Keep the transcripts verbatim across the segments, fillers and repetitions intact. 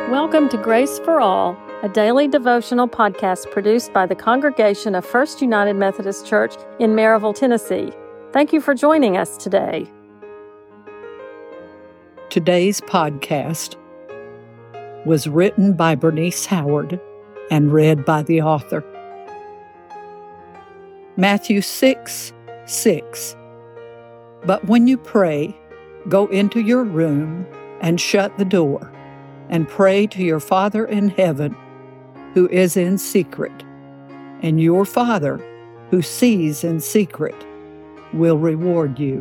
Welcome to Grace for All, a daily devotional podcast produced by the congregation of First United Methodist Church in Maryville, Tennessee. Thank you for joining us today. Today's podcast was written by Bernice Howard and read by the author. Matthew six six. But when you pray, go into your room and shut the door, and pray to your Father in heaven, who is in secret, and your Father, who sees in secret, will reward you.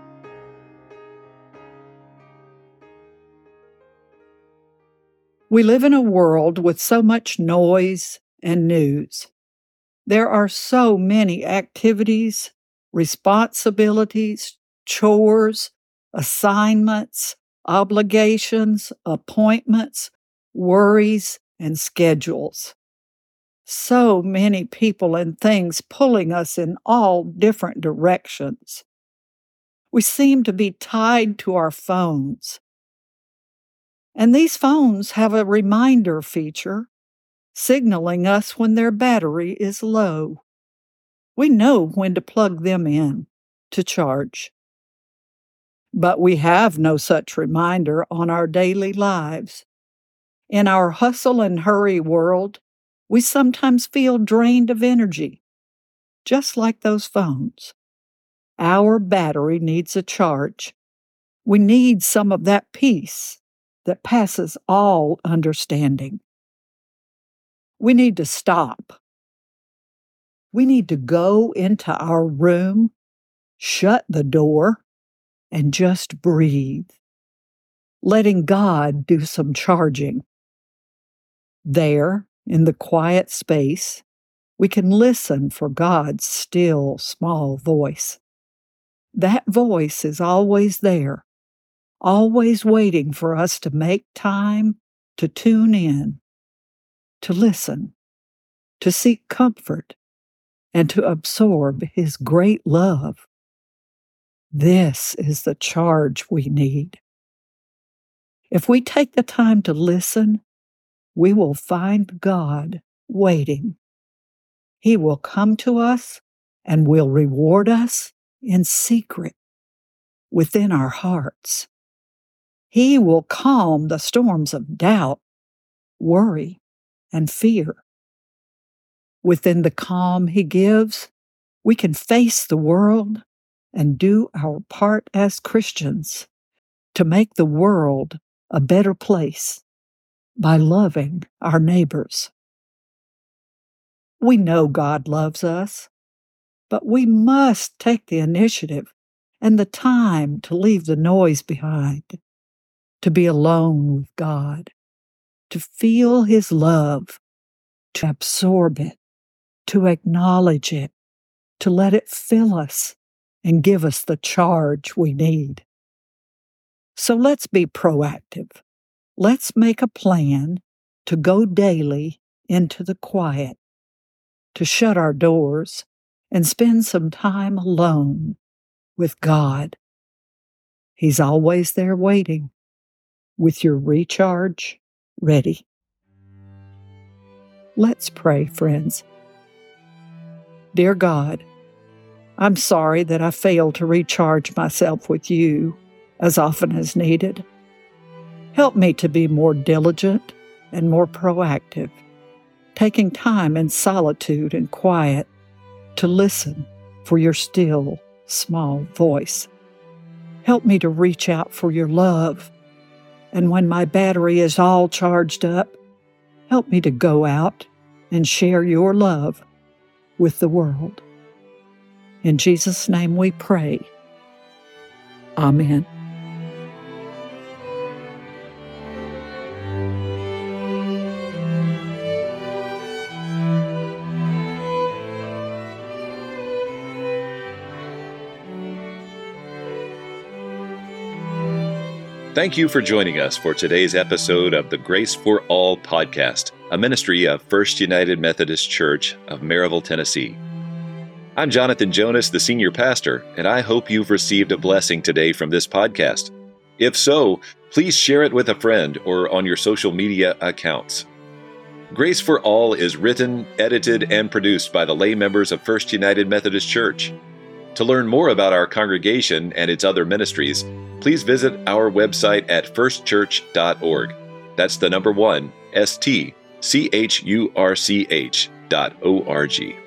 We live in a world with so much noise and news. There are so many activities, responsibilities, chores, assignments, obligations, appointments, worries, and schedules. So many people and things pulling us in all different directions. We seem to be tied to our phones. And these phones have a reminder feature, signaling us when their battery is low. We know when to plug them in to charge. But we have no such reminder on our daily lives. In our hustle and hurry world, we sometimes feel drained of energy, just like those phones. Our battery needs a charge. We need some of that peace that passes all understanding. We need to stop. We need to go into our room, shut the door, and just breathe, letting God do some charging. There, in the quiet space, we can listen for God's still, small voice. That voice is always there, always waiting for us to make time to tune in, to listen, to seek comfort, and to absorb His great love. This is the charge we need. If we take the time to listen, we will find God waiting. He will come to us and will reward us in secret within our hearts. He will calm the storms of doubt, worry, and fear. Within the calm He gives, we can face the world and do our part as Christians to make the world a better place by loving our neighbors. We know God loves us, but we must take the initiative and the time to leave the noise behind, to be alone with God, to feel His love, to absorb it, to acknowledge it, to let it fill us and give us the charge we need. So let's be proactive. Let's make a plan to go daily into the quiet, to shut our doors and spend some time alone with God. He's always there waiting, with your recharge ready. Let's pray, friends. Dear God, I'm sorry that I failed to recharge myself with you as often as needed. Help me to be more diligent and more proactive, taking time in solitude and quiet to listen for your still, small voice. Help me to reach out for your love, and when my battery is all charged up, help me to go out and share your love with the world. In Jesus' name we pray. Amen. Thank you for joining us for today's episode of the Grace for All podcast, a ministry of First United Methodist Church of Maryville, Tennessee. I'm Jonathan Jonas, the senior pastor, and I hope you've received a blessing today from this podcast. If so, Please share it with a friend or on your social media accounts. Grace for All is written, edited, and produced by the lay members of First United Methodist Church. To learn more about our congregation and its other ministries, please visit our website at first church dot org. That's the number one, S T C H U R C H dot O R G.